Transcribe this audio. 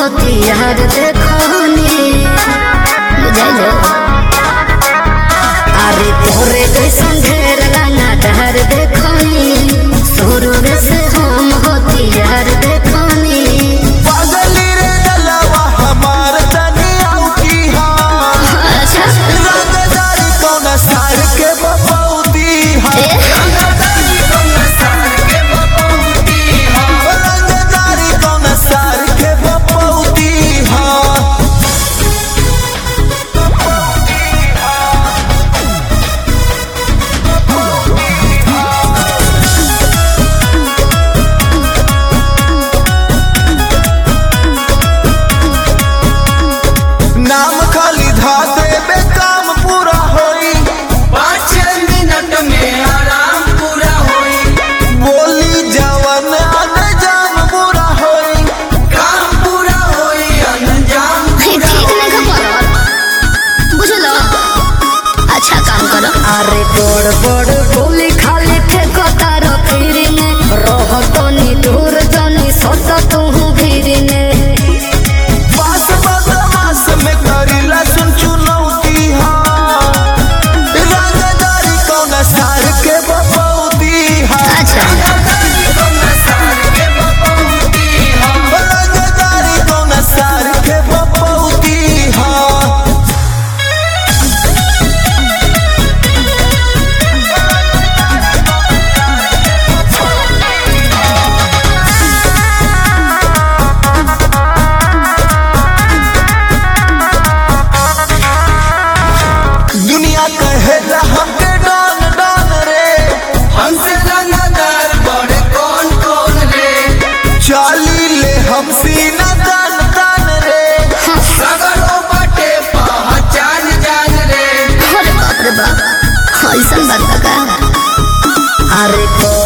होती यार देखनी बुझाइलो। अरे तोरे कैसन ढेर गाना डहर देखनी शुरू से हम होती यार देखनी। पागली रे गलवा हमार तनिया की हां अच्छा रंगदारी कौन सार के बपौती हां रंगदारी कौन सार के बपौती हां रंगदारी कौन सार के बपौती हां। नाम खाली धा देबे काम पूरा होई 5 मिनट में आराम पूरा होई। बोली जवन अनजान पूरा होई काम पूरा होई अंजाम ठीक नहीं का पड़ल बुझलो। अच्छा काम करो। अरे बड़ बड़ गोली खाली फेंको तारो फिर में रह तनी दूर तनी सट तू भीड़ में। पास बदमाश में करीला सुन चुनौती हां रंगदारी कौन सार के बपौती हां अच्छा रंगदारी कौन सार के बपौती हां रंगदारी कौन सार के बपौती हां। दुनिया कहेला हमके डॉन डॉन रे हमसे रंगदार बड़े कौन रे। चाली ले हम सीना तान तान रे सगरो बटे पहचान जान रे। अरे बाप रे बाप ऐसा बात का। अरे